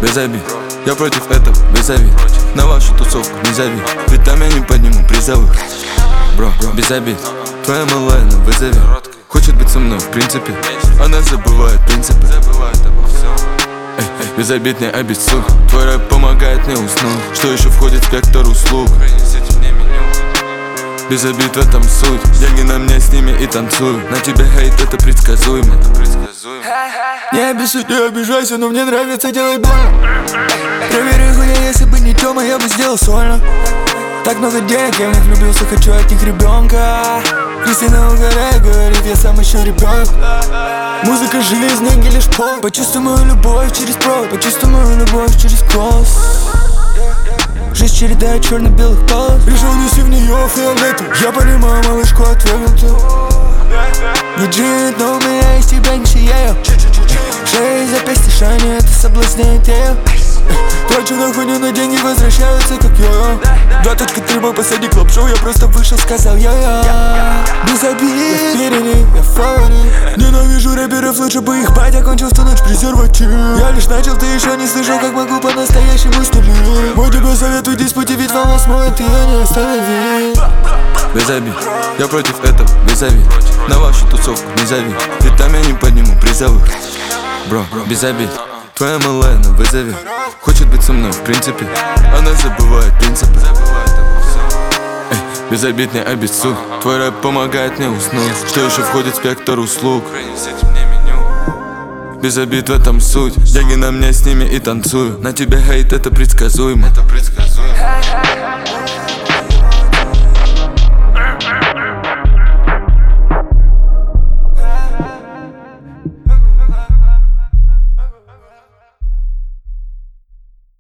без обид. Я против этого, без обид. На вашу тусовку не зови, ведь там я не подниму призовых. Бро, без обид. Твоя малая на вызове, хочет быть со мной в принципе. Она забывает принципы. Эй, без обид не обессудь. Твой рэп помогает мне уснуть. Что еще входит в спектр услуг? Без обид в этом суть. Деньги на мне, с ними и танцую. На тебе хейт, это предсказуемо. Не обессудь, не обижайся, но мне нравится делать больно. Проверь хуя, если бы не Тёма, я бы сделал сольно. Так много денег, я в них влюбился, хочу от них ребенка. Кристина угорает, говорит, я сам еще ребенок. Музыка, жизнь, деньги лишь пол. Почувствуй мою любовь через провод, почувствуй мою любовь через голос. Жизнь череда черно-белых полос. Решил нести в нее фиолетовый. Я понимаю малышку отвергнутую. Не джинит, но у меня из тебя не сияю. Шея, запястье, шани, это соблазняет ее. Трачу на хуйню, но деньги возвращаются как йо-йо. 2.3 мой последний клоп-шоу, я просто вышел, сказал йо-йо. Без обид, я впереди, я фаворит. Ненавижу рэперов, лучше бы их батя кончил в ту ночь презерватив. Я лишь начал, ты еще не слышал, как могу по-настоящему стрелять. Мой тебе советую, диспути, ведь волна смоет, ее не остановить. Без обид, я против этого, без обид. На вашу тусовку не зови, ведь там я не подниму призовых. Бро, без обид. Твоя малая на вызове, хочет быть со мной в принципе. Она забывает принципы. Эй, без обид не обессудь. Твой рэп помогает мне уснуть. Что еще входит в спектр услуг? Без обид в этом суть. Деньги на мне, с ними и танцую. На тебе хейт, это предсказуемо.